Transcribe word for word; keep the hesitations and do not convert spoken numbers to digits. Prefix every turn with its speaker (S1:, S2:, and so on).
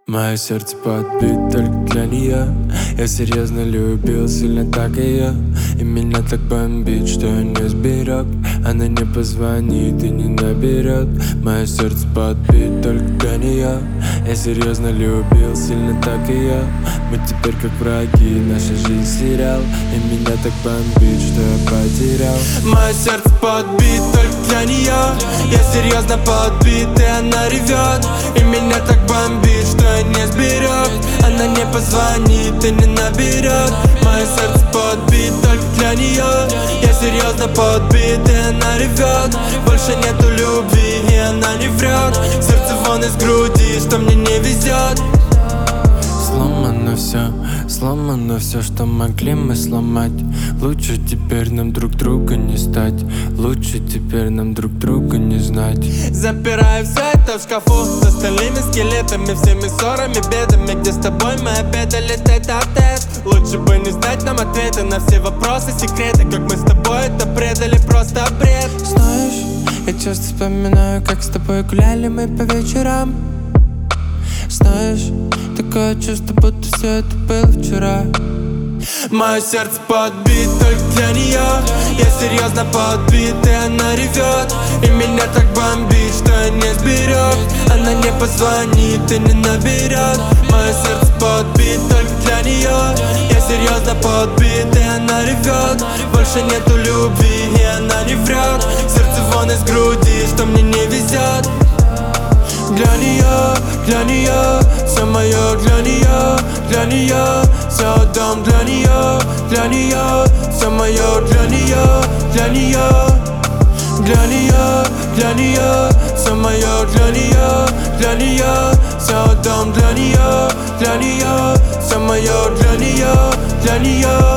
S1: Мое сердце подбит только для нее. Я серьезно любил, сильно так ее. И меня так бомбит, что я не сберег. Она не позвонит и не наберет. Мое сердце подбит только для нее. Я серьезно любил, сильно так ее. Мы теперь как враги, наша жизнь сериал. И меня так бомбит, что я потерял. Мое сердце подбит только для нее. Я серьезно подбит, и она ревет. И меня так бомбит, что я не сберег. Она не позвонит и не наберет. Мое сердце подбит только для нее. Я серьезно подбит, и она ревет. Больше нету любви, и она не врет. Сердце вон из груди, что мне не везет. Сломано все, сломано все, что могли мы сломать. Лучше теперь нам друг друга не стать. Лучше теперь нам друг друга не знать. Запираю все это в шкафу с остальными скелетами, всеми ссорами, бедами. Где с тобой мы обедали тет-а-тет. Лучше бы не знать нам ответы на все вопросы, секреты. Как мы с тобой это предали, просто бред. Знаешь, я часто вспоминаю, как с тобой гуляли мы по вечерам. Знаешь, такое чувство, будто все это было вчера. Мое сердце подбит только для нее. Я серьезно подбит, и она ревет. И меня так бомбит, что я не сберег. Она не позвонит и не наберет. Мое сердце подбит только для нее. Я серьезно подбит, и она ревет. Больше нету любви, и она не врет. Сердце вон из груди, что мне не везет. Для нее, для нее, все мое для нее, для нее, все отдам для нее, для нее, все мое для нее, для нее, для нее, для нее, все мое для нее, для нее, все отдам для нее, для нее, все мое для нее, для нее.